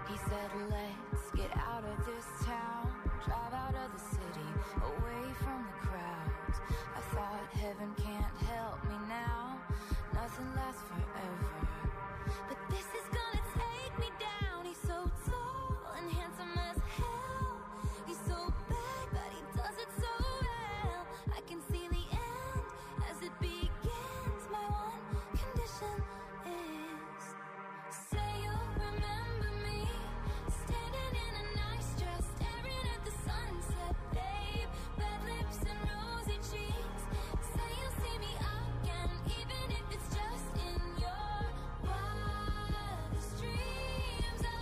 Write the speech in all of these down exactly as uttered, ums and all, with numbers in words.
He said, let's get out of this town, drive out of the city, away from the crowds. I thought heaven can't help me now, nothing lasts forever. But this is gonna take me down. He's so tall and handsome as hell. He's so bad, but he does it so well. I can see the end as it begins. My one condition is, say you'll remember me, standing in a nice dress, staring at the sunset, babe. Red lips and rosy cheeks. Say you'll see me again, even if it's just in your wildest dreams. Ah,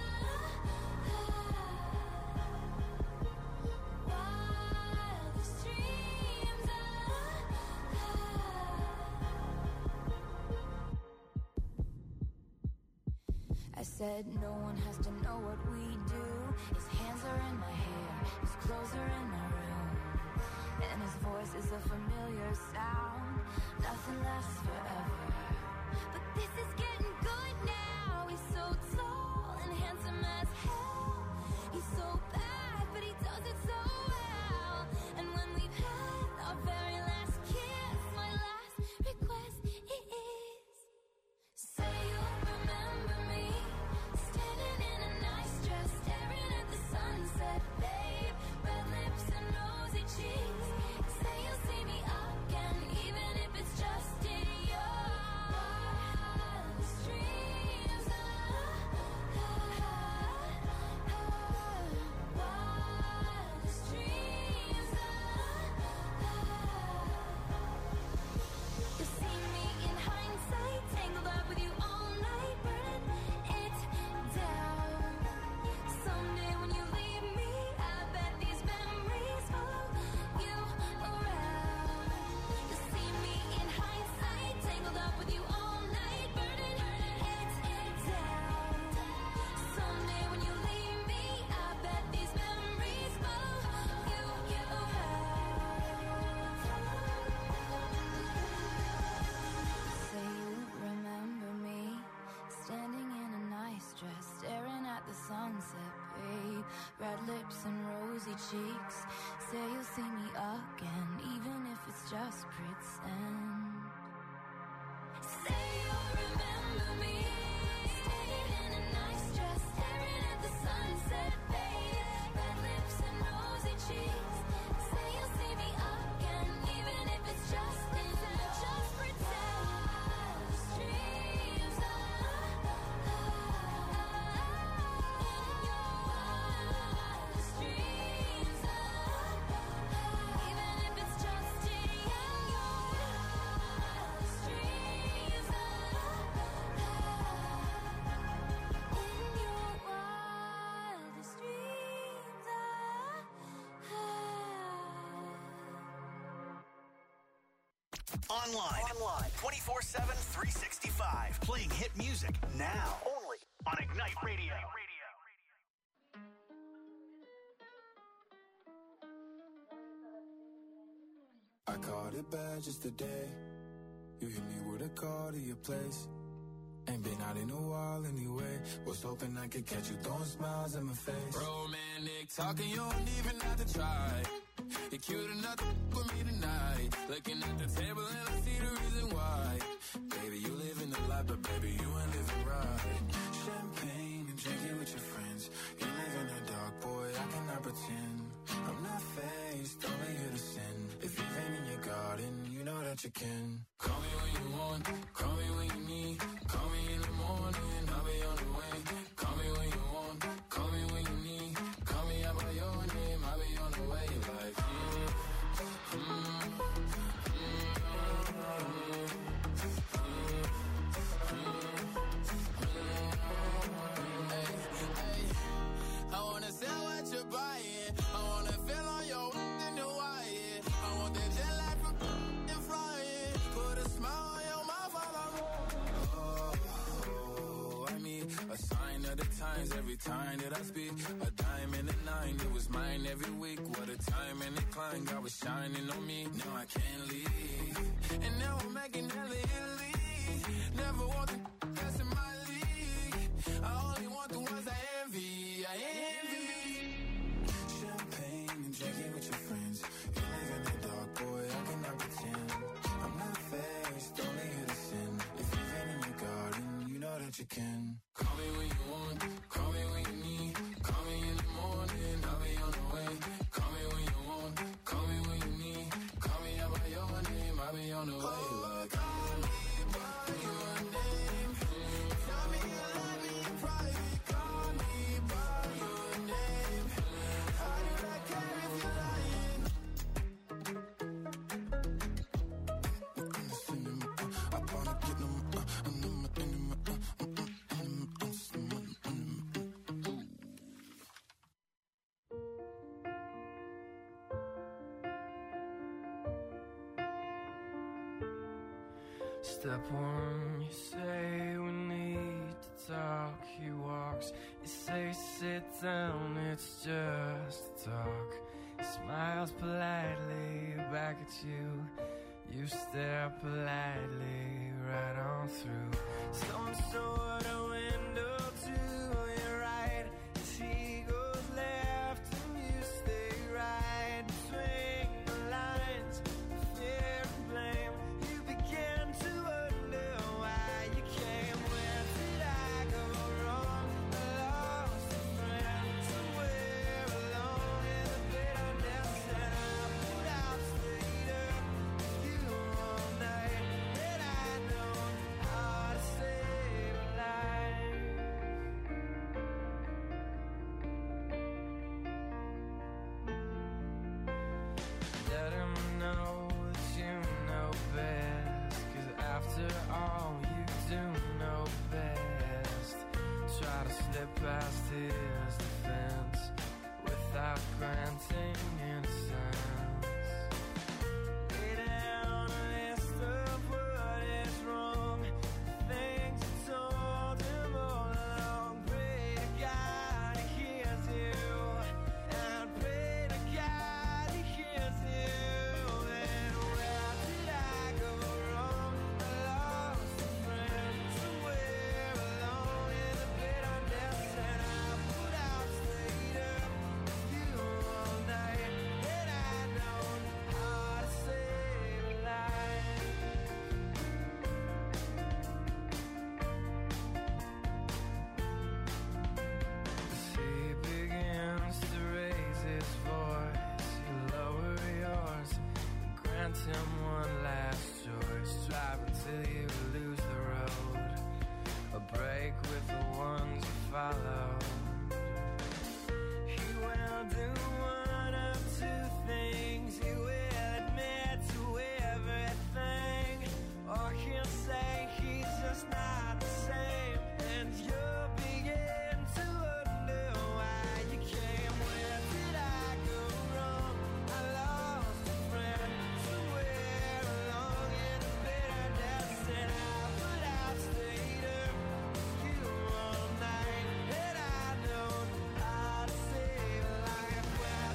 wildest dreams. Ah, I said no one has to know what we do. His hands are in my hair, his clothes are in my room, and his voice is a familiar sound. Nothing lasts forever, but this is getting good now. He's so tall and handsome as hell. He's so bad, but he does it so well. And when we've had our very last kiss, my last request is, say you'll remember me, standing in a nice dress, staring at the sunset, babe. Red lips and rosy cheeks. Say you'll see me again, even if it's just in your wildest dreams. Ah, ah, ah, wildest dreams. Ah, ah. You see me in hindsight, tangled up with you all night, burning it down. Someday when you leave me, I bet these memories follow you around. You see me in hindsight, tangled up with you all night, burning it down. Someday when you leave me, I bet these memories follow you around. Say you remember me, standing in a nice dress, staring at the sunset, babe. Red lips and rosy cheeks. Say you'll see me again, even if it's just pretend. Say you'll remember me, standing in a nice dress, staring at the sunset, babe. Red lips and rosy cheeks. Say you'll see me again, even if it's just in just pretend. Wildest dreams. Ah, ah, in your wildest dreams. Ah, even if it's just in your wildest dreams. Ah, in your wildest dreams. Ah, Online. Online. twenty-four seven, three sixty-five. Playing hit music now. Only on Ignite Radio. I caught it bad just today. You hit me with a call to your place. Ain't been out in a while anyway. Was hoping I could catch you throwing smiles in my face. Romantic talking, you don't even have to try. You're cute enough to with me tonight. Looking at the table and I see the reason why. Baby, you living the life, but baby, you ain't living right. Champagne and drinking with your friends. You live in the dark, boy, I cannot pretend. I'm not faced, only here to sin. If you've been in your garden, you know that you can. Call me when you want, call me when you need. Call me in the morning, I'll be on the way. Call me when you want, call me when you need. Call me out by your name, I'll be on the way. Like, mm, mm, mm, mm, hey, hey. I wanna sell what you're buying. I wanna feel on your in the wire. I want that jet lag from and flying. Put a smile on your mouth while I'm oh, I mean, a sign of the times every time that I speak. A dime and a nine, it was mine every week. What a time and a climb, God was shining on me. Now I can't leave, and now I'm making hella Italy. Never want the best in my league. I only want the ones I envy. You live in the dark, boy, I cannot pretend. I'm not faced, only here to sin. If you've been in your garden, you know that you can. Call me when you want, call me when you need. Call me in the morning, I'll be on the way. Call me when you want, call me when you need. Call me out by your name, I'll be on the way. Like, call me by your name. Tell me you love me in private. Call me by your name. I do not care if you're lying. I wanna get them, uh, and them, and them, uh, Step one, you say we need to talk. He walks, you say sit down, it's just talk. He smiles politely back at you. You stare politely right on through some sort of window to your right. As he goes left and you stay right between the lines of fear and blame. You begin to wonder why you came. Where did I go wrong? I lost a friend somewhere alone in the bitterness, and I put out straight up with you all night. And I know how to save a life. Let him know that you know best, 'cause after all you do know best. Try to slip past his defense without granting innocence. Lay down a list of what is wrong, things you told him all along. Pray to God he hears you, and pray to God he hears you. And where did I go wrong? I lost a friend somewhere alone in the bitterness, and I put out straight up with you all night. And I know how to save a life. As he begins to raise his voice, you lower yours and grant him one last choice. Drive until you lose the road, a break with the ones you follow. He will do one of two things. He will admit to everything, or he'll say he's just not the same. And you'll begin to wonder why you came. Where did I go wrong? I lost a friend somewhere along in the bitterness, and I put out straight up with you all night. And I know how to save a life. Where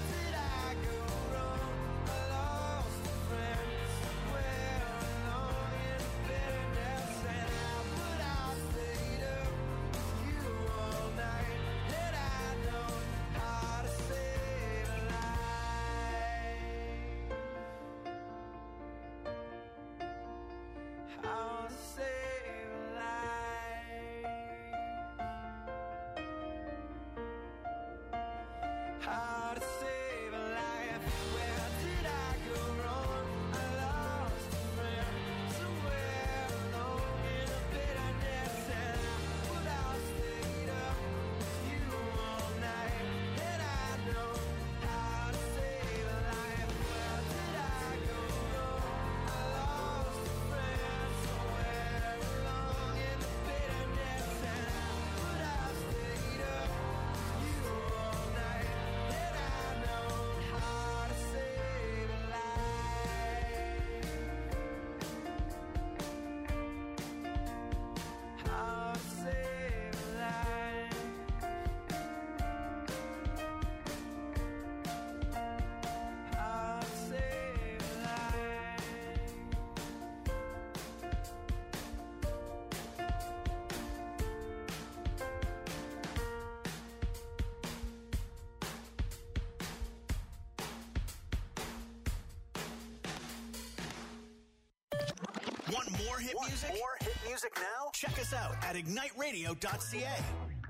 Want more hit Want music? More hit music now? Check us out at ignite radio dot c a.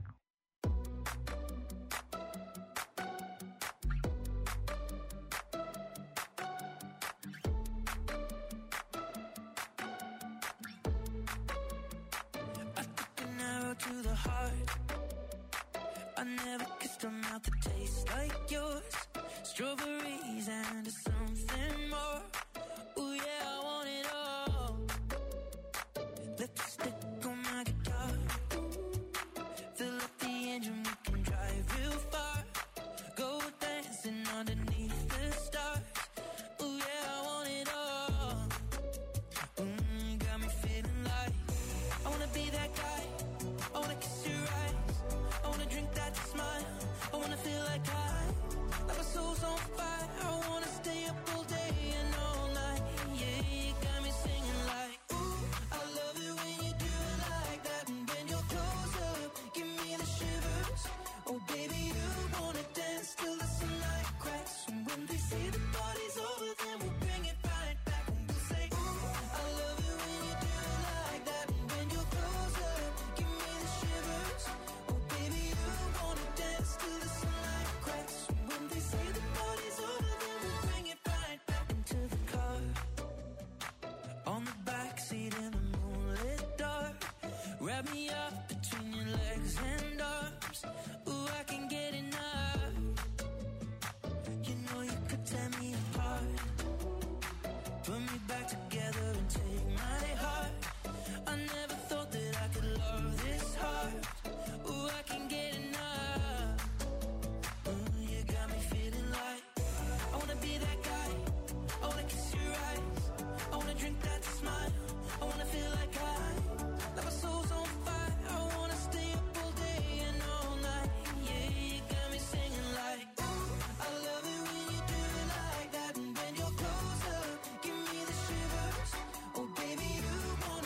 To the heart, I never kissed a mouth that tastes like yours. Strawberries and something more. Ooh yeah, I want it all. Lipstick on my guitar. Fill up the engine, we can drive real far. Go dancing underneath the stars. Ooh yeah, I want it all. Mm, got me feeling like I wanna be that guy. I wanna kiss your eyes, I wanna drink that smile, I wanna feel like I, like my soul's on fire, I wanna stay up all day and all night, yeah, you got me singing like, ooh, I love it when you do it like that, and when you're close up, give me the shivers, oh baby, you wanna dance till the sunlight cracks, and when they say the party's over, then we'll bring it right back, and we'll say, ooh, I love it when you do it like that, and when you're close up, give me the shivers, oh baby, you wanna dance till the sunlight cracks, and when they say the party's over, then we'll bring it right back into the car, on the backseat in the moonlit dark, wrap me up between your legs and arms, ooh, I can get enough, you know you could tear me apart, put me back together and take my heart, I never thought that I could love this hard, ooh, I can get enough, ooh, you got me feeling like, I wanna be that guy, I wanna kiss your eyes, I wanna drink that smile, I wanna feel like I, like my soul's on fire, I wanna stay up all day and all night, yeah, you got me singing like, ooh, I love it when you do it like that, and when you're close up, give me the shivers, oh baby, you want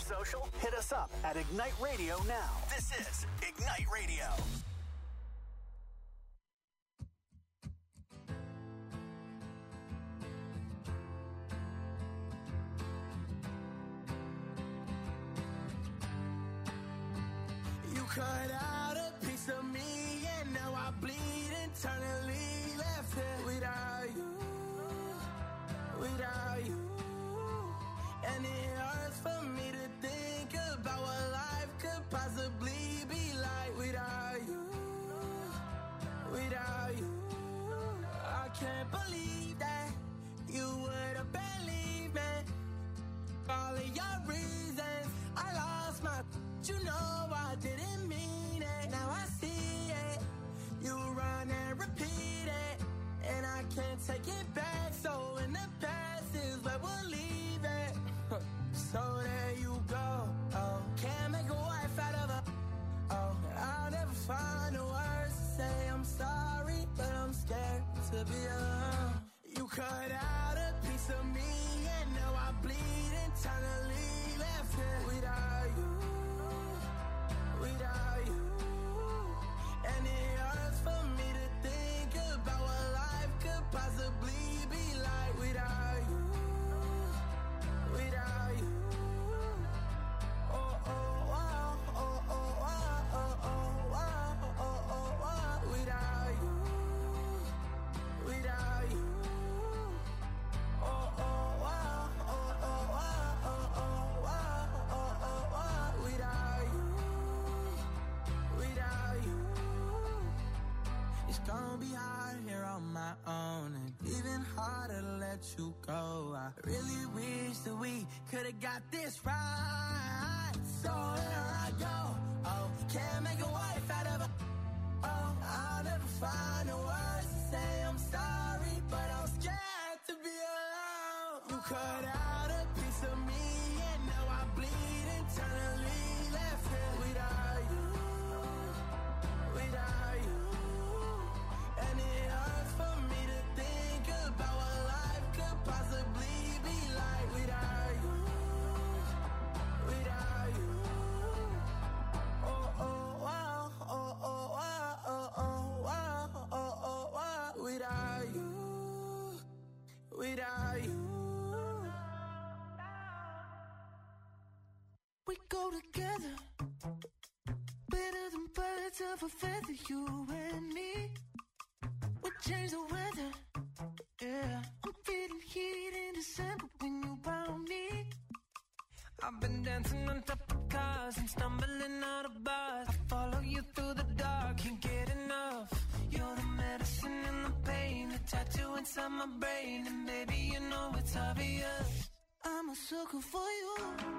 social? Hit us up at Ignite Radio now. This is Ignite Radio. You cut out a piece of me and now I bleed internally, left here without you, without you. And it hurts for me to think about what life could possibly be like without you, without you. I can't believe that you would have believed me. All of your reasons, I lost my, you know I didn't mean it. Now I see it, you run and repeat it, and I can't take it back. So in the past is where we'll leave it. So there you go. Oh, can't make a wife out of her. Oh, I'll never find the words to say I'm sorry, but I'm scared to be alone. You cut out a piece of me, and now I bleed internally, left here without you, without you. And it hurts for me to think about what life could possibly be like without you, without you. Oh, oh, wow, oh, oh, wow, oh, oh, wow, oh, oh, wow, without you, without you. Oh, oh, wow, oh, oh, wow, oh, oh, wow, oh, oh, wow, without you, without you. It's gonna be hard here on my own, and even harder to let you go. I really wish that we could've got this right. So here I go. Oh, can't make a wife out of her. Oh, I'll never find the words to say I'm sorry, but I'm scared to be alone. You cut out a piece of me, and now I bleed internally, left here without you, without you. And it hurts for me to think about what life could possibly be like without you, without you. Oh, oh, wow, oh, oh, wow, oh, oh, wow, oh, oh, wow, without you, without you. We go together, better than birds of a feather, you and me. We change the weather, yeah. I'm feeling heat in December when you found me. I've been dancing on top of cars and stumbling out of bars. I follow you through the dark, can't get enough. You're the medicine and the pain, the tattoo inside my brain. And baby, you know it's obvious. I'm a sucker for you.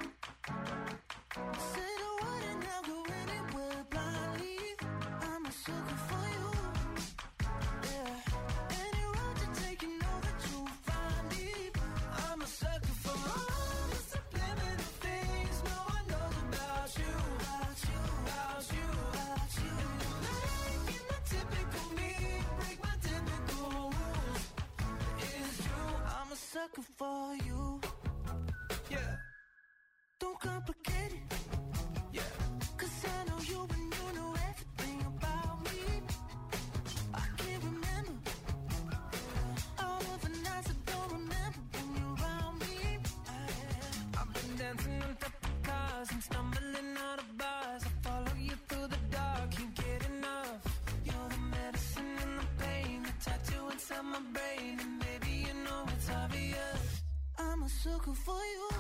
Say the word and I'll go anywhere blindly. I'm a sucker for you. Yeah. Any road you take, you know that you'll find me. I'm a sucker for all the subliminal things no one knows about you, about you, about you, about you. Making the typical me break my typical rules. It's true. I'm a sucker for you. Yeah, Don't complicate it. yeah. Cause I know you and you know everything about me. I can't remember all of the nights I don't remember when you're around me. I've been dancing on top of cars and stumbling out of bars. I follow you through the dark, can't get enough. You're the medicine and the pain, the tattoo inside my brain. And baby, you know it's obvious. I'm a sucker for you.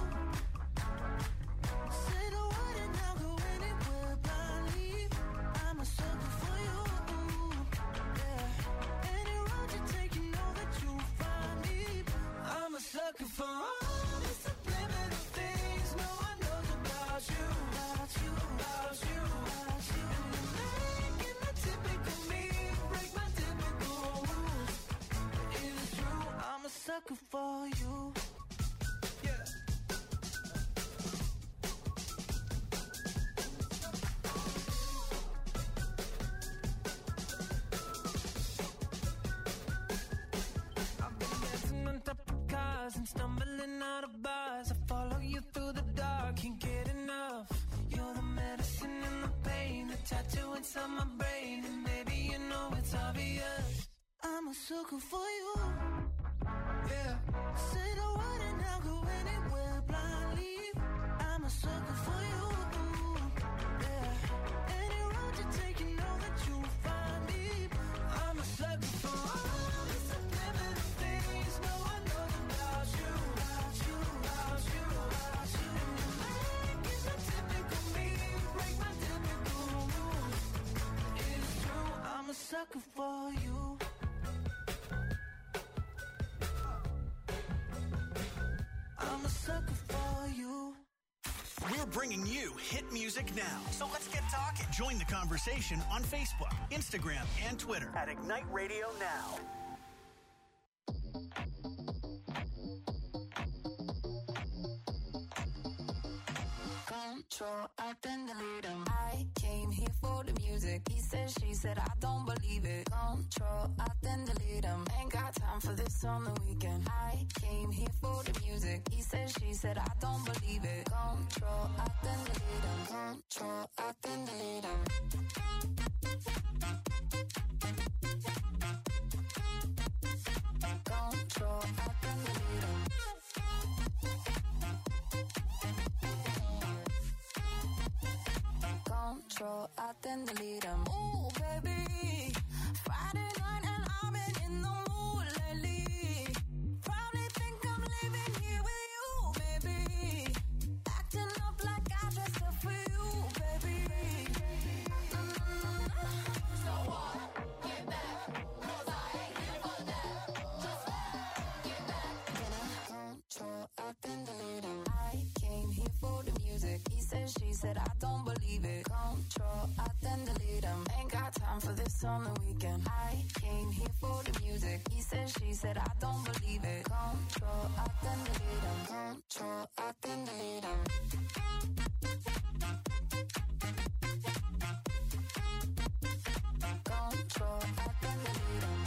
Say the word and I'll go anywhere blindly. I'm a sucker for you. Yeah. Any road you take, you know that you'll find me. I'm a sucker for all the subliminal things no one knows about you, About you, about you, about you. making the typical me break my typical rules. It's true. I'm a sucker for you. Yeah. I've been dancing on top of cars and stumbling out of bars. I follow you through the dark, can't get enough. tattoo inside my brain, and maybe you know it's obvious. I'm a sucker for you. Yeah. Say the word and I'll go anywhere blindly. I'm a sucker for you. Yeah. Any road you take, you know that you'll find me. I'm a sucker for all the subliminal things no one knows about you, about you, about you, about you. And you make it so typical me, break my typical rules. It's true, I'm a sucker for you. I'm a sucker for you. We're bringing you hit music now. So let's get talking. Join the conversation on Facebook, Instagram, and Twitter at Ignite Radio Now. Control, I then delete him. I came here for the music. He said, she said, I don't believe it. Control, I then delete him. Ain't got time for this on the weekend. I came here for the music. He said, she said, I don't believe it. Control, I then delete him. Control, I then delete him. Control, I then delete him. Control, I then delete him. Ooh, baby, Friday night and I've been in the mood lately. Probably think I'm living here with you, baby. Acting up like I dressed up for you, baby. Mm-hmm. So what? Get back, 'cause I ain't here for that. Just get back. Get up. Control, I then delete him. I came here for the music. He said, she said, I don't believe it. Control, I then delete him. Ain't got time for this on the weekend. I came here for the music. He said, she said, I don't believe it. Control, I then delete him. Control, I then delete him. Control, I then delete him.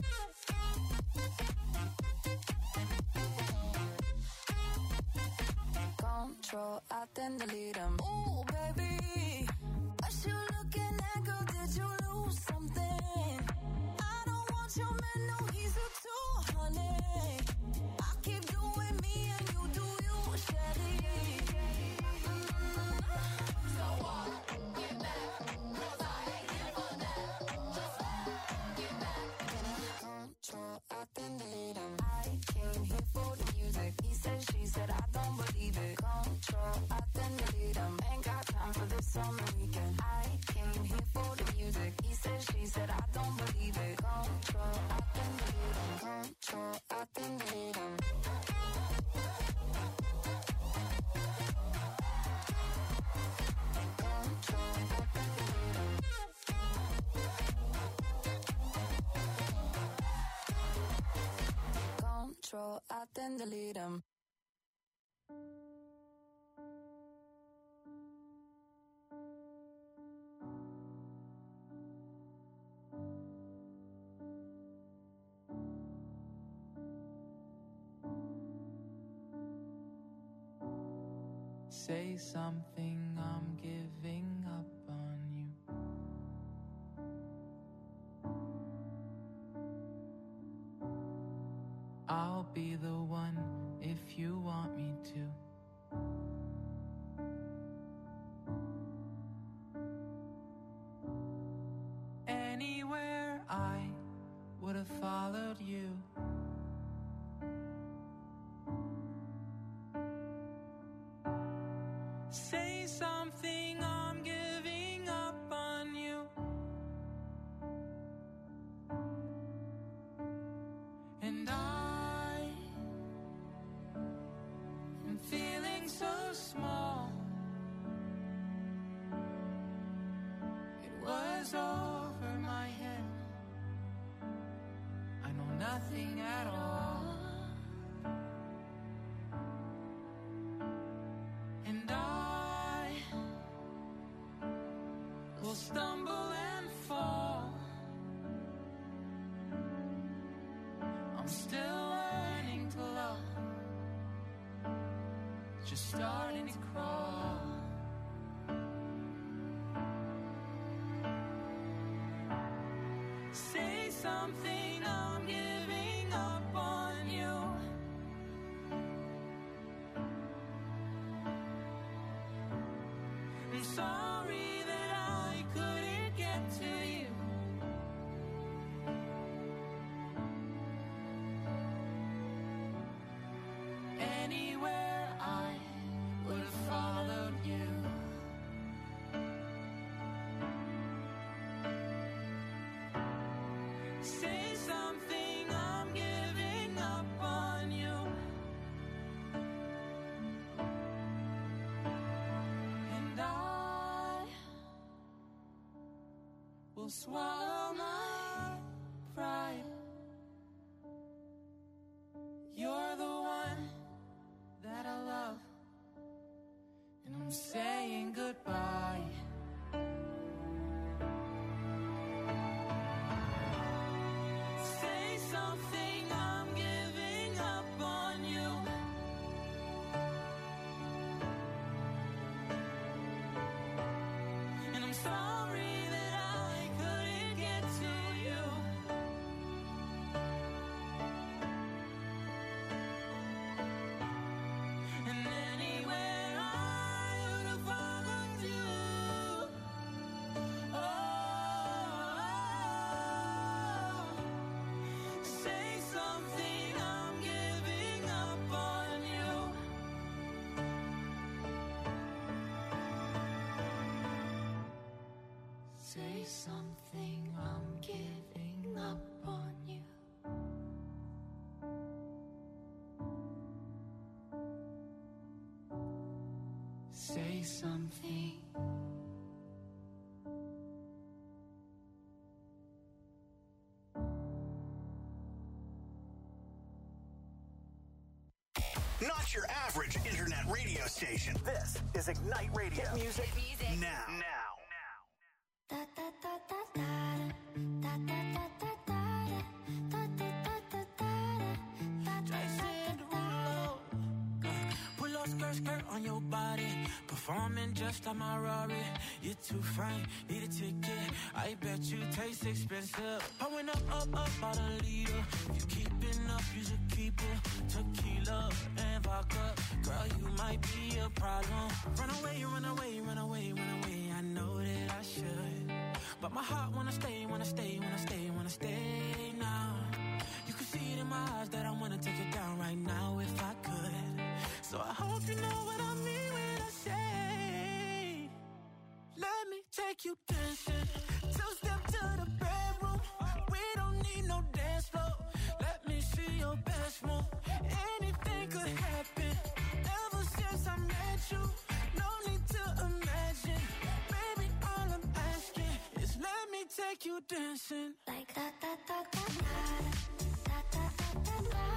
Control, I then delete him. Ooh, baby, what you looking at, girl? Did you lose something? I don't want your man, no, he's a two, honey. I keep doing me and you do you, Shelly. Mm-hmm. So what? Get back, 'cause I ain't here for that. Just get back. Get up. Control, I then delete him. I came here for the music. He said, she said, I don't believe it. Control, I then delete him. Ain't got time for this on the weekend. I came here for the music. He said, she said, I don't believe it. Control, I then delete him. Control, I then delete him. Control, I then delete him. Control, I then delete him. Say something, I'm giving up on you. I'll be the one if you want me to. Anywhere I would have followed you. Say something, I'm giving up on you. And I am feeling so small. It was over my head. I know nothing at all. And I will stumble and fall. I'm still learning to love, just starting to crawl. something, I'm giving up on you. I'm sorry that I couldn't get to you. Anywhere I would have followed you. Say something, I'm giving up on you. And I will swallow my pride. You're the one that I love, and I'm saying goodbye. Say something, I'm giving up on you. And I'm sorry that I couldn't get to you. And anywhere I would have followed you. Oh, say something, I'm giving up on you. Say something, I'm giving up on you. Say something. Not your average internet radio station. This is Ignite Radio. Hit music, now. Now. Jason Derulo. Uh, Pull up skirt, skirt on your body. Performing just like my Rari. You're too fine, need a ticket. I bet you taste expensive. Pouring up, up, up, about a liter. If you keeping up, you should keep it. Tequila and vodka. Girl, you might be a problem. Run away, run away, run away, run away. I know that I should. But my heart wanna stay, wanna stay, wanna stay, wanna stay now. You can see it in my eyes that I wanna take it down right now if I could. So I hope you know what I mean when I say, let me take you dancing. Two step to the bedroom. We don't need no dance floor. Let me see your best move. Anything could happen. Ever since I met you, no need to imagine. Baby, all I'm asking is let me take you dancing. Like da da da da da da da da da da.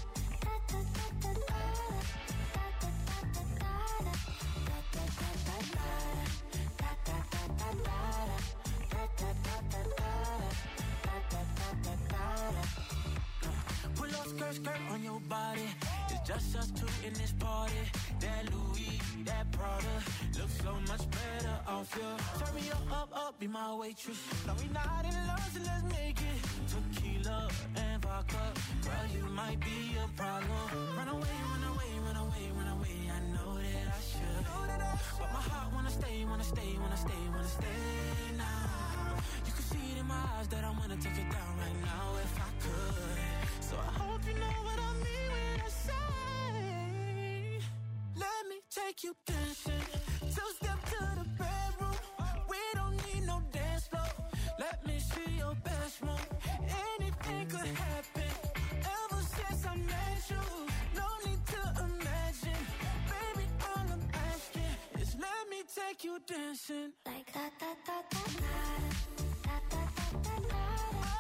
Pull up skirt, skirt on your body. It's just us two in this party. That Louis, that Prada looks so much better off you. Turn me up, up, up, be my waitress. No, we not in love, so let's make it. Tequila and vodka. Girl, you might be a problem. Run away, run away, run away, run away. I know that I should. But my heart wanna stay, wanna stay, wanna stay, wanna stay now. You can see it in my eyes that I wanna take it down right now if I could. So I hope you know what I mean when I say, let me take you dancing. Two step to the bedroom. We don't need no dance floor. Let me see your best move. Anything could happen. Ever since I met you, no need to imagine. Baby, all I'm asking is let me take you dancing. Like da da da da da da da da da da.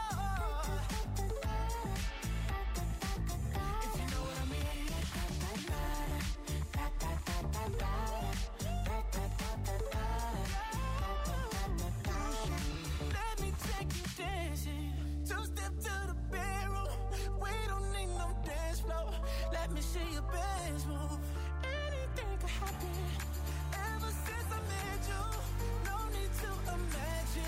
If you know what I mean. Let me take you dancing. Two step to the bedroom. We don't need no dance floor. Let me see your best move. Anything could happen. Ever since I met you, no need to imagine.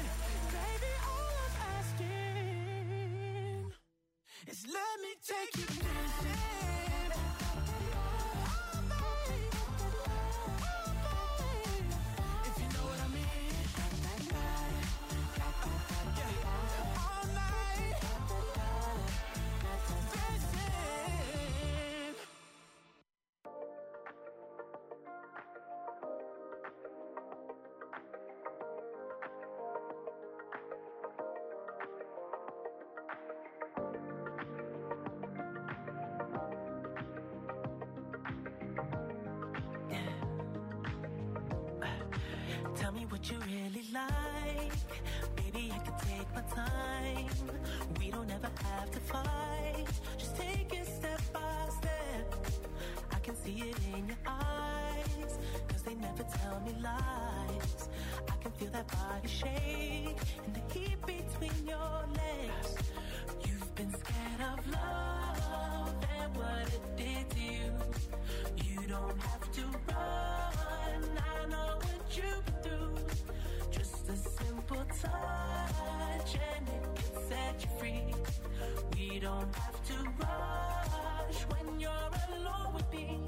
time. We don't ever have to fight. Just take it step by step. I can see it in your eyes, cause they never tell me lies. I can feel that body shake and the heat between your legs. You've been scared of love and what it did to you. You don't have to run, I know what you've been through. Just a simple touch and it can set you free. We don't have to rush when you're alone with me.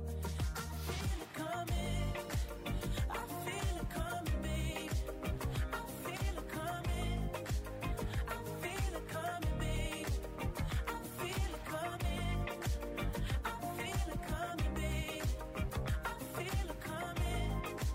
I feel it coming, I feel it coming, babe. I feel it coming, I feel it coming, babe. I feel it coming, I feel it coming, babe. I feel it coming,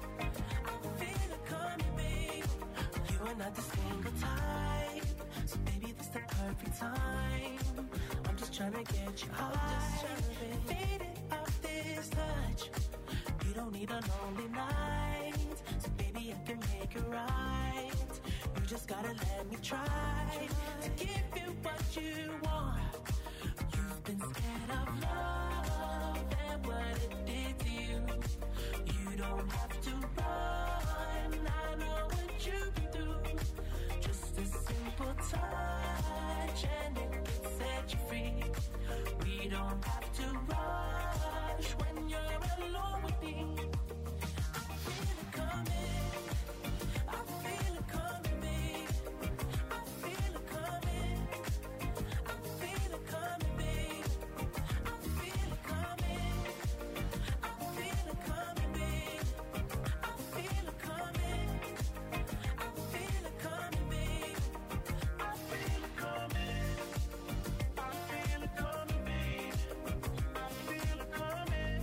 I feel it coming, babe. You are not the single type, so baby this the perfect time. I'm just trying to get you high, faded off this touch. You don't need a lonely night, so baby I can make it right. You just gotta let me try to give you what you want. You've been scared of love and what it did to you. You don't have to run, I know what you've been through. Just a simple touch and it can set you free. We don't have to rush when you're alone with me. I feel it coming, I feel it coming, babe. I feel it coming, I feel it coming, babe. I feel it coming, I feel it coming, babe. I feel it coming, I feel it coming, babe. I feel it coming, I feel it coming, babe. I feel it coming,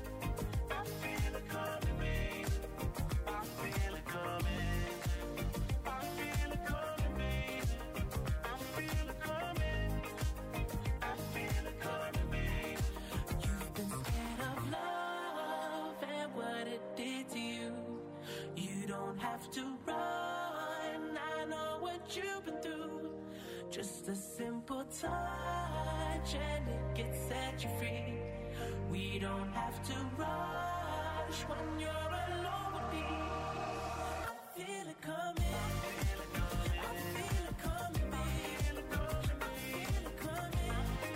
I feel it coming, babe. I feel it coming, I feel it coming, babe. I feel it coming, I feel it coming, babe. You've been scared of love and what it did to you. You don't have to run, I know what you've been through. Just a simple touch and it can set you free. We don't have to rush when you're alone with me. I feel it coming, I feel it coming, I feel it coming, babe. I feel it coming,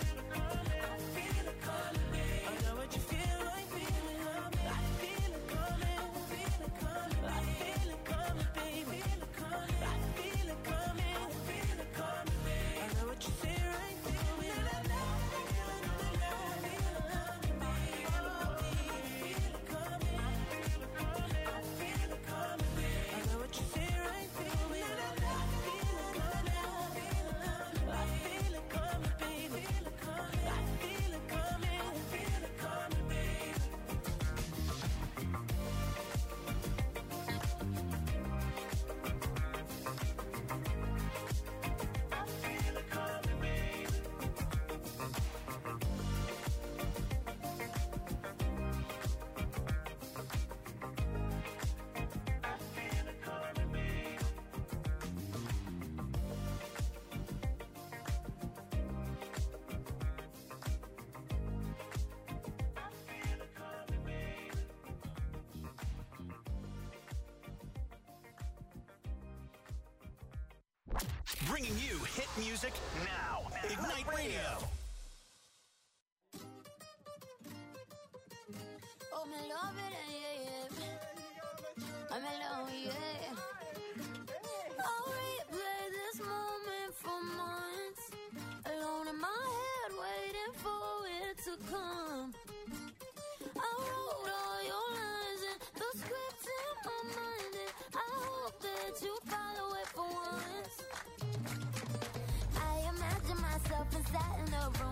I feel it coming, babe. I know what you feel like, feel it coming. I feel it coming, I feel it coming, I feel it coming, babe. I feel it coming, I feel it coming, I feel it coming, babe. I know what you say right, feel it. Bringing you hit music now. Ignite Radio. Oh, me love it, yeah, yeah. I'm alone, yeah. I'll replay this moment for months. Alone in my head, waiting for it to come. I wrote all your lines and the script in my mind, and I hope that you follow it for once. I imagine myself inside in a room.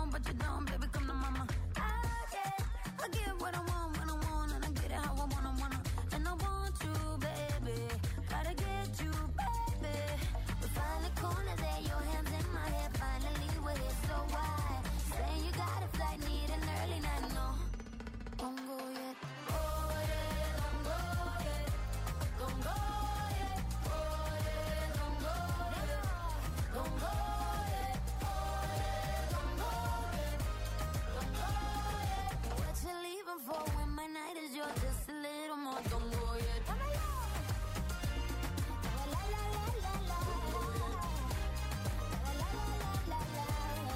want, but you don't, baby, come to mama. I get, I get what I want, when I want, and I get it how I wanna, wanna. And I want you, baby, gotta get you, baby. We find the corner there, your hands in my hair, finally we're here, so why? Saying you got a flight, need an early night, no, don't go yet. Oh yeah, don't go yet, don't go yet. Oh yeah, don't go yet, don't go yet. Oh yeah, don't go yet, don't go yet. What you leaving for when my night is yours? Just a little more, don't go yet. La la la la la la, la la la la la.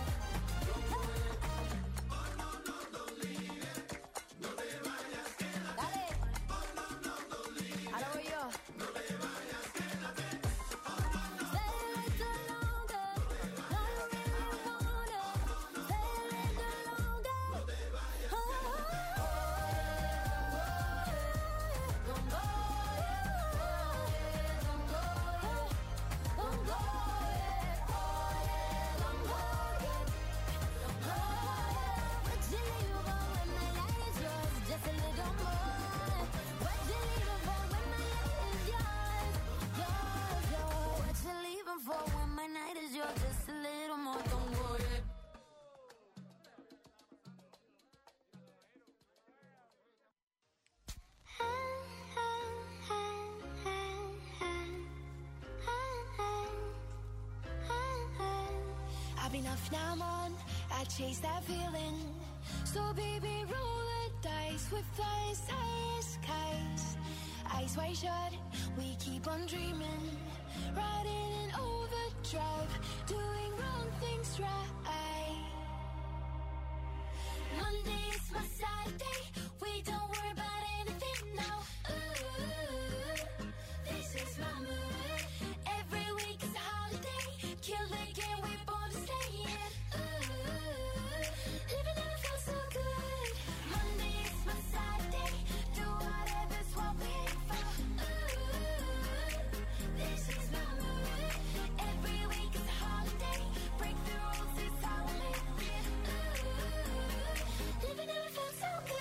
Enough now I'm on, I chase that feeling. So baby roll the dice with us, ice skies. Eyes wide shut, we keep on dreaming. Riding in overdrive, doing wrong things right. Monday's my Saturday, we don't worry about anything now. Ooh, this is my mood. Every week is a holiday, kill the game, we born to stay. Living never felt so good. Monday is my Saturday. Do whatever's what we aim for. Ooh, this is my mood. Every week is a holiday. Break the rules, it's how we live it. Ooh, living never felt so good.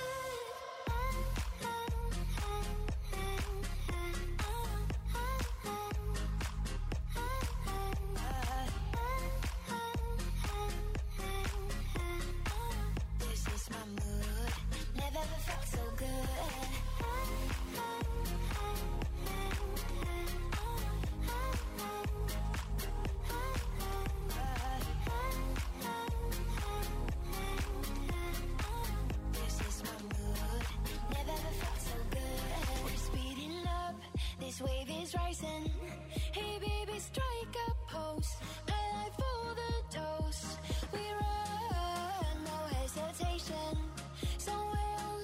Never felt so good. This is my mood. Never felt so good. We're speeding up. This wave is rising. Hey baby, strike a pose. I like for the dose. We run, no hesitation. Somewhere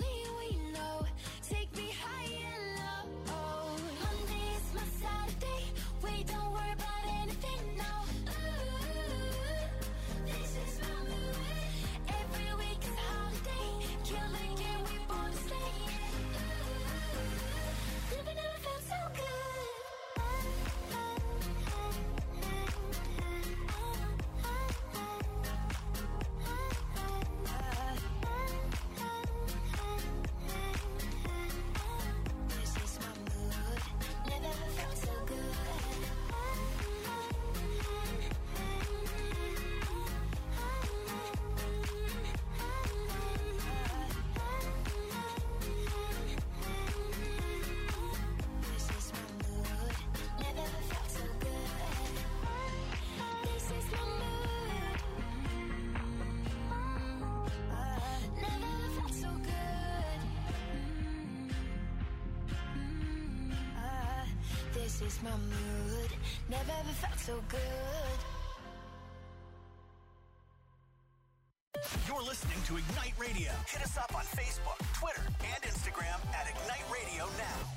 This is my mood. Never ever felt so good. You're listening to Ignite Radio. Hit us up on Facebook, Twitter, and Instagram at Ignite Radio Now.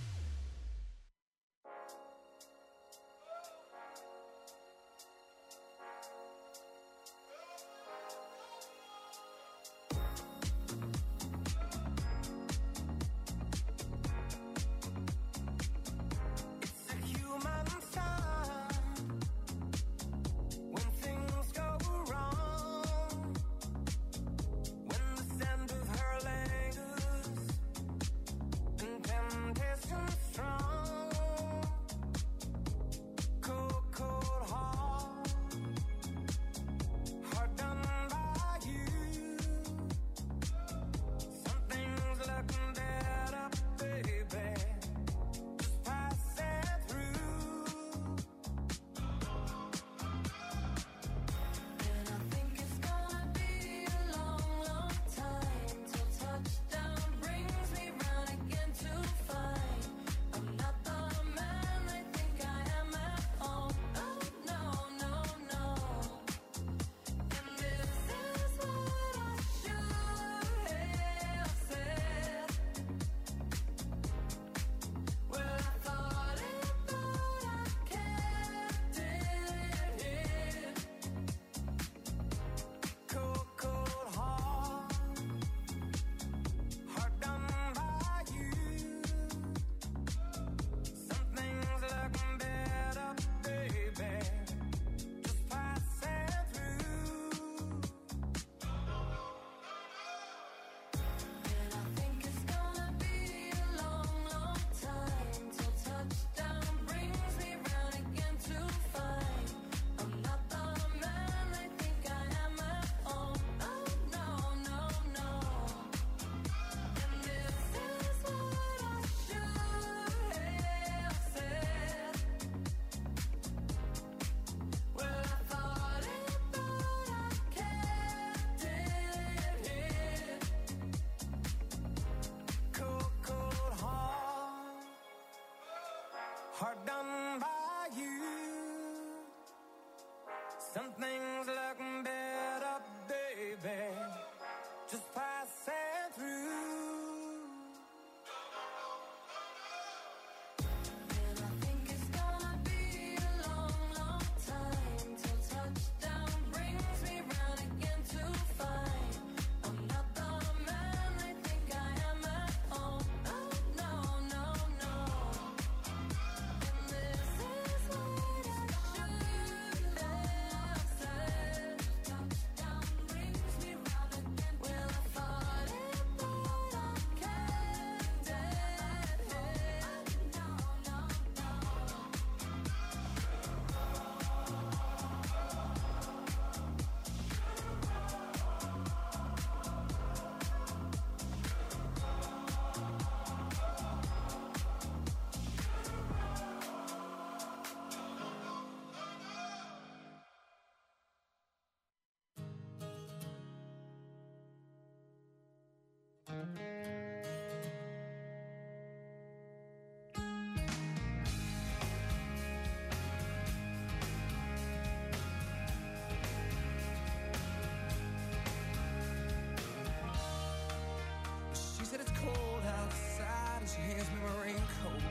Some things look better, baby, just passing through. And I think it's gonna be a long, long time till touchdown brings me round again to find I'm not the man they think I am at home. Oh, no, no, no. And this is what I should have said. Touchdown brings me round again. Well, I thought it, but I can't dead head. No, no, no. She said it's cold outside and she hands me my raincoat.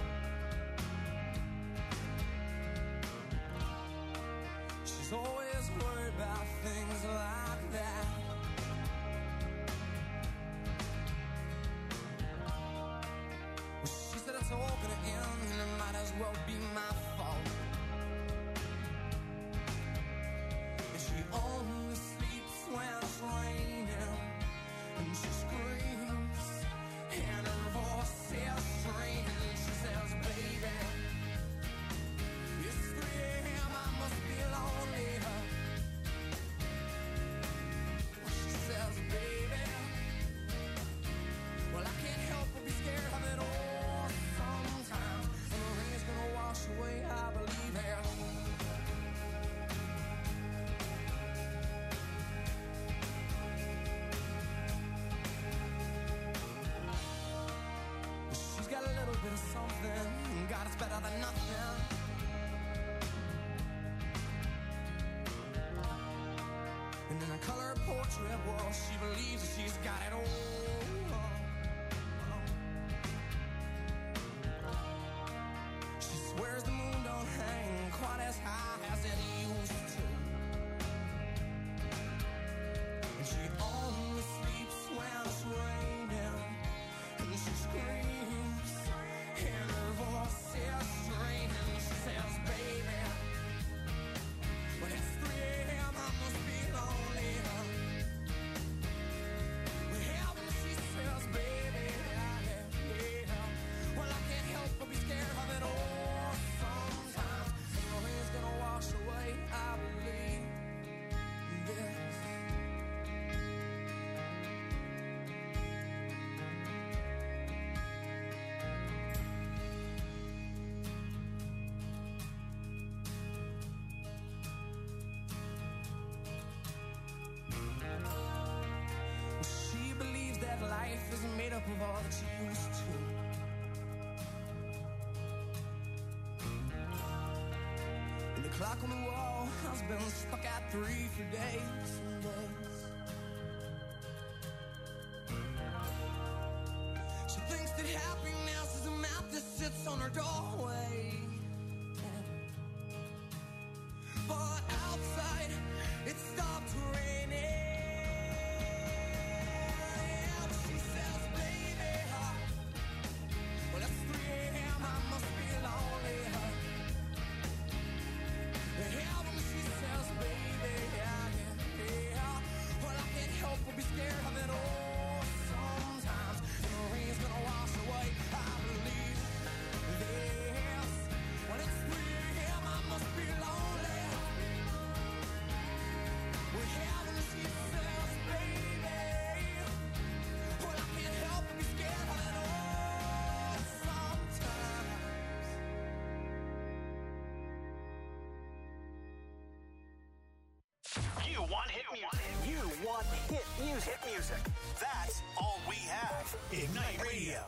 She's always worried about things like that. Well, she said it's all gonna end and it might as well be my fault. And she only sleeps when it's raining. And she screams, and her voice is strange. She says, baby, it's three a.m., I must be lonely. She says, baby, well, I can't help but be scared of it all sometimes. And the rain is gonna wash away, I believe it. She's got a little bit of something, and God, it's better than nothing. And in a color portrait, well, she believes that she's got it all. She swears the moon don't hang quite as high as it used to. And she only sleeps when it's raining. And she screams, and her voice is strange. And she says, baby, when it's three a.m., I must be lonely. Well, when she says, baby, yeah, yeah, well, I can't help but be scared of it all sometimes. And the rain's gonna wash away, I believe this. She believes that life isn't made up of all that you used to. And the clock on the wall has been stuck at three for days and days. She thinks that happiness is a map that sits on her doorway. But outside, it stopped raining. She says, baby, well, it's three a.m., I must be lonely. Yeah, when she says, baby, yeah, yeah, yeah, well, I can't help but be scared of it all sometimes. And the rain's gonna wash away, I believe this. When it's three a.m., I must be lonely. Well, yeah, when she says, baby, well, I can't help but be scared of it all sometimes. You want hit music. You want hit music. Hit music. That's all we have. Ignite Radio.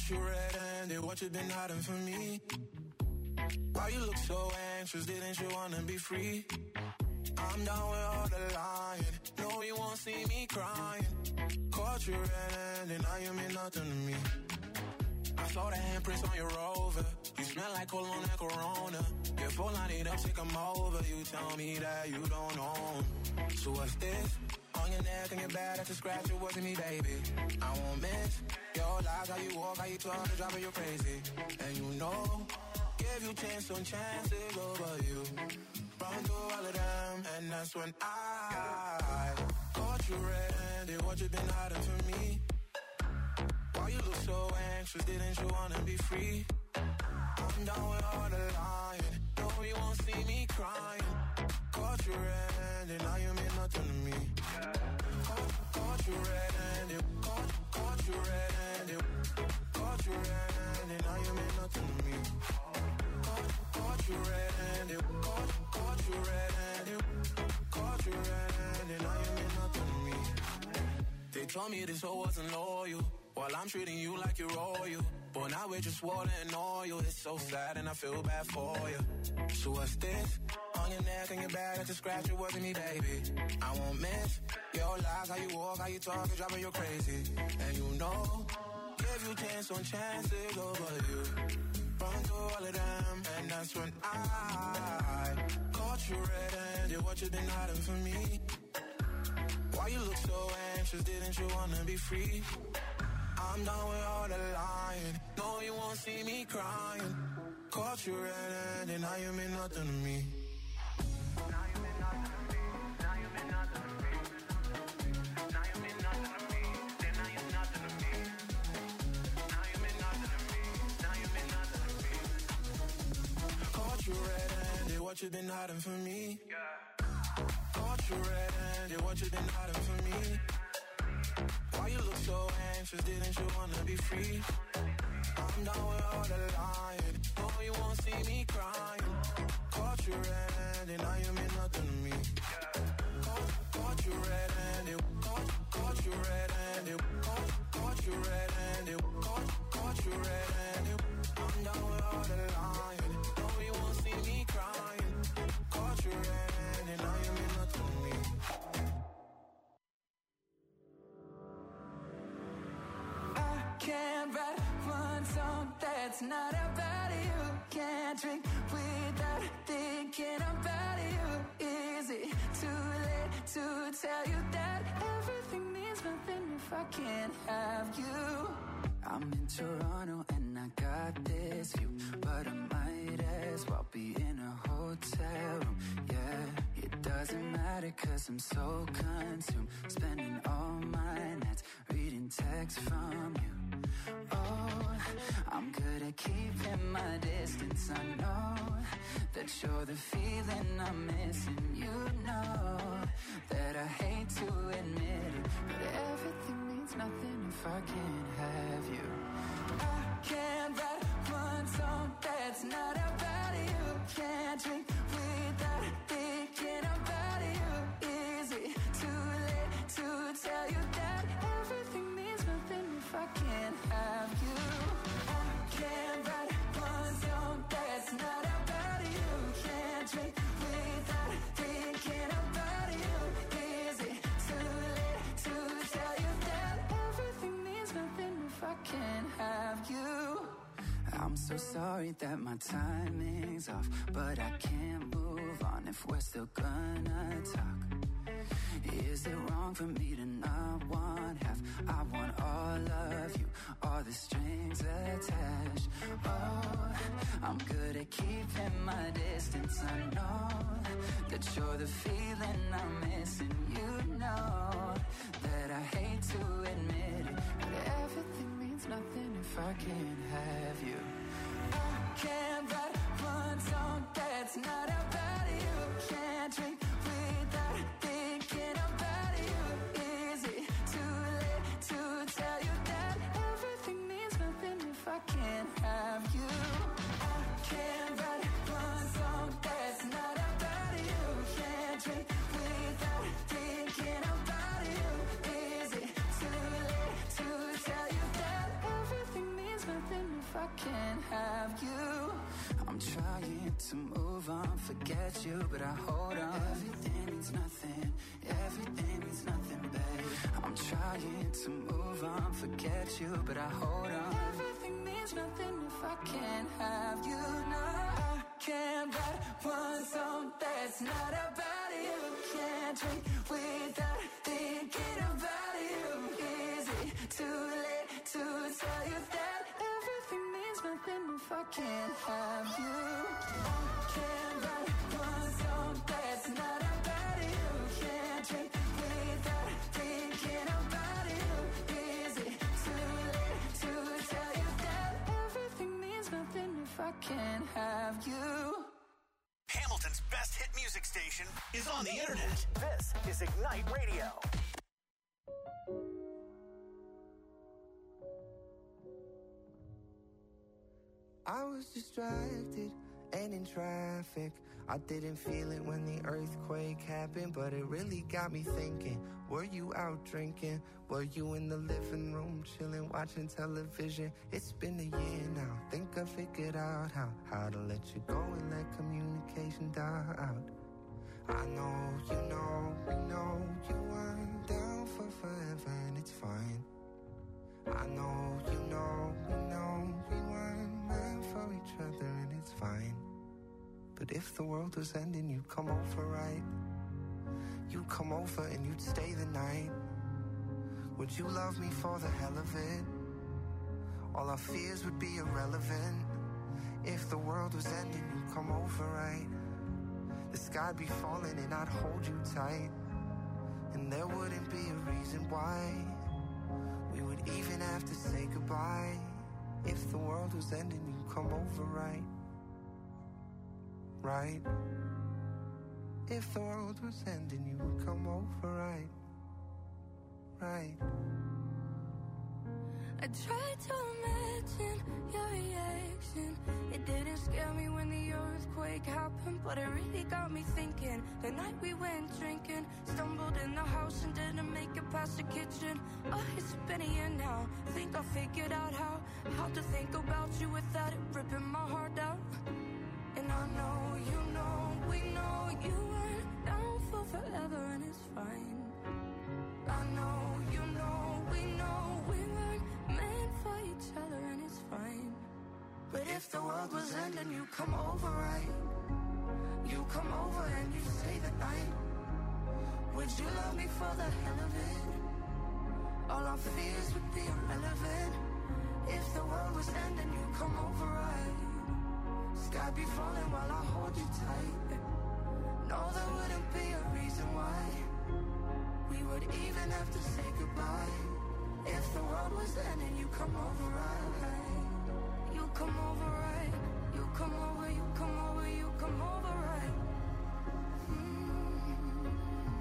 Caught you red-handed, what you been hiding from me? Why you look so anxious, didn't you wanna be free? I'm down with all the lying, no you won't see me crying. Caught you red-handed, now you mean nothing to me. I saw the handprints on your Rover, you smell like cologne and Corona. Your phone line it up, take 'em over, you tell me that you don't know. So what's this? On your neck and your back, that's a scratch, it wasn't me, baby. I won't miss your lies, how you walk, how you talk, driving you crazy. And you know, give you chance on chances over you. Run through all of them, and that's when I caught you red-handed, what you been hiding from me? Why you look so anxious, didn't you wanna be free? I'm down with all the lying, no you won't see me crying. Caught you red-handed, now you mean nothing to me. Caught, caught you red-handed, caught, caught you red-handed, caught you red-handed, now you mean nothing to me. Caught, caught you red-handed, caught, caught you red-handed, caught you red-handed, now you mean nothing to me. They told me this hoe wasn't loyal, while I'm treating you like you're royal. But now we're just water and oil. It's so sad and I feel bad for you. So what's this? On your neck and your back, that's a scratch, it wasn't me, baby. I won't miss your lies, how you walk, how you talk, it's driving you crazy. And you know, give you chance on chances over you. Run through all of them, and that's when I caught you red-handed, what you been hiding from me? Why you look so anxious, didn't you wanna be free? I'm done with all the lying, no you won't see me crying. Caught you red-handed, now you mean nothing to me. Now you mean nothing to me, now you mean nothing to me. Now you mean nothing to me, then now you're nothing to me. Now you mean nothing to me, now you mean nothing to me. Caught you red-handed, what you been hiding from me? Caught you red-handed, what you been hiding from me? Why you look so anxious, didn't you wanna be free? I'm down with all the lying, no you won't see me crying. Caught you red-handed, now you mean nothing to me. Caught, caught you red-handed, caught, caught you red-handed, caught, caught you red-handed, caught, caught you red-handed. I'm down with all the lying, no you won't see me crying. Caught you red-handed, now you mean nothing to me. Can't write one song that's not about you. Can't drink without thinking about you. Is it too late to tell you that everything means nothing if I can't have you? I'm in Toronto and I got this view, but I might as well be in a hotel room. Yeah, it doesn't matter cause I'm so consumed, spending all my nights reading texts from you. Oh, I'm good at keeping my distance. I know that you're the feeling I'm missing. You know that I hate to admit it, but everything means nothing if I can't have you. I can't write one song that's not about you. Can't drink without thinking about you. Is it too late to tell you that everything means nothing if I can't have you? I can't write one song that's not about you. Can't drink without thinking about you. Is it too late to tell you that everything means nothing if I can't have you? I'm so sorry that my timing's off, but I can't move on if we're still gonna talk. Is it wrong for me to not want half? I want all of you, all the strings attached. Oh, I'm good at keeping my distance. I know that you're the feeling I'm missing. You know that I hate to admit it, but everything means nothing if I can't have you. I can't write one song that's not about you. Can't drink without thinking about you. Is it too late to tell you that everything means nothing if I can't have you? I can't write one song that's not about you. Can't drink without thinking about you. Is it too late to tell you that everything means nothing if I can't have you. I'm trying to move on, forget you, but I hold on. Everything means nothing, everything means nothing, babe. I'm trying to move on, forget you, but I hold on. Everything means nothing if I can't have you. No, I can't write one song that's not about you. Can't drink without thinking about you. Is it too late to tell you that everything means nothing if I can't have you? I can't write one song that's not about you. Can't drink without thinking about you. Is it too late to tell you that everything means nothing if I can't have you? Hamilton's best hit music station is on the internet. This is Ignite Radio. I was distracted and in traffic. I didn't feel it when the earthquake happened, but it really got me thinking. Were you out drinking? Were you in the living room chilling, watching television? It's been a year now. Think I figured out how, how to let you go and let communication die out. I know, you know, we know you weren't down for forever and it's fine. I know, you know, we know we weren't meant for each other and it's fine. But if the world was ending, you'd come over, right? You'd come over and you'd stay the night. Would you love me for the hell of it? All our fears would be irrelevant. If the world was ending, you'd come over, right? The sky'd be falling and I'd hold you tight. And there wouldn't be a reason why we would even have to say goodbye. If the world was ending, you'd come over, right? Right? If the world was ending, you would come over, right? Right? I tried to imagine your reaction. It didn't scare me when the earthquake happened, but it really got me thinking. The night we went drinking, stumbled in the house and didn't make it past the kitchen. Oh, it's been a year now. Think I figured out how How to think about you without it ripping my heart out. And I know, you know, we know you weren't down for forever and it's fine. I know, you know, we know we weren't meant for each other and it's fine. But if the world was ending, you come over, right? You come over and you stay the night. Would you love me for the hell of it? All our fears would be irrelevant. If the world was ending, you come over, right? Sky be falling while I hold you tight. No, there wouldn't be a reason why we would even have to say goodbye. If the world was ending, you come over, right? You come over, right? You come over, you come over, you come over, right? Mm-hmm.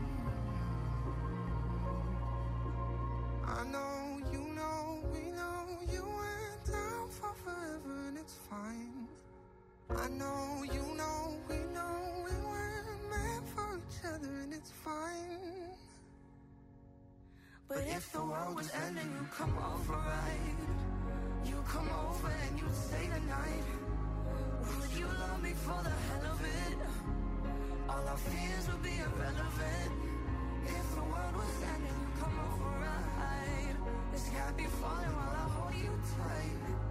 I know, you know, we know you went down for forever and it's fine. I know, you know, we know we weren't meant for each other and it's fine. But if the world was ending, you come over, right? You come over and you'd stay the night. Would you love me for the hell of it? All our fears would be irrelevant. If the world was ending, you come over, right? The sky be falling while I hold you tight.